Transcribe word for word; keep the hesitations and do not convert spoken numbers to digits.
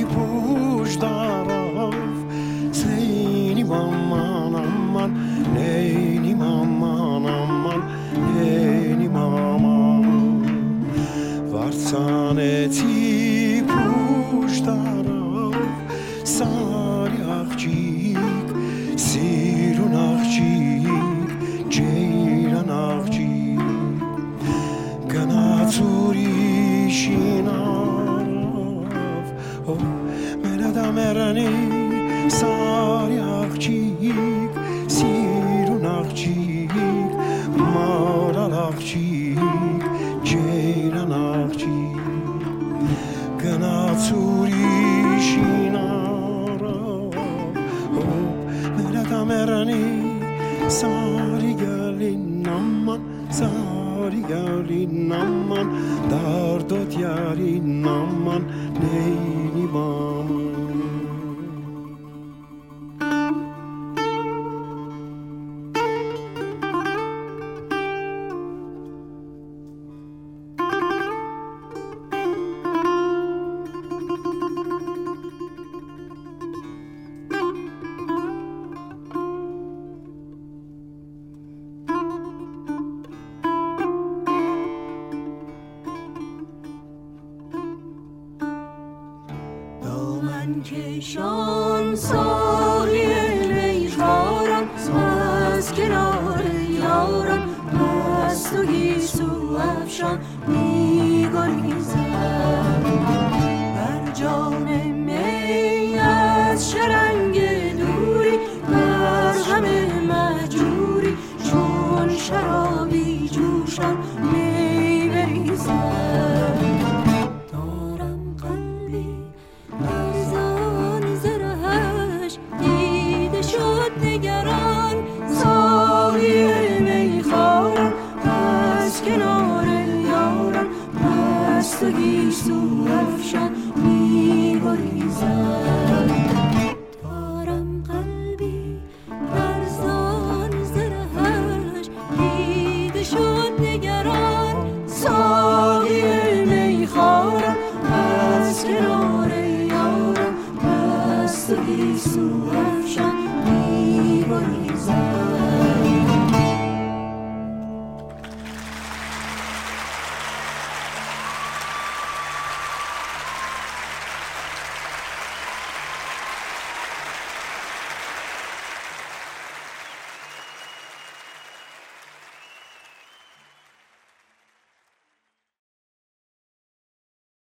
push darav Zeini maman aman Neini maman aman Neini maman Vartsaneti push darav Sari akhchik Sirun akhchik Ceylan akhchik Ganatsuri shinav Oh Melada merani Sari akhchik Sirun akhchik Maral akhchik Ceylan akhchik Ganatsuri shinav Oh Melada merani Sari galin aman Sari galin aman Dardot yarin aman Neyni maman کشان ساقی میخوارم از کنار یارم از تو گیسو افشان میگریزم بر جام می از شرنگ دوری بر غم مهجوری چون شرابی جوشان میبریزم دارم قلبی نگران ساقی میخوارم از کنار یارم از تو گیسو افشان میگریزم دارم قلبی لرزان زرهش دیده شد نگران ساقی میخوارم از کنار یارم از تو گیسو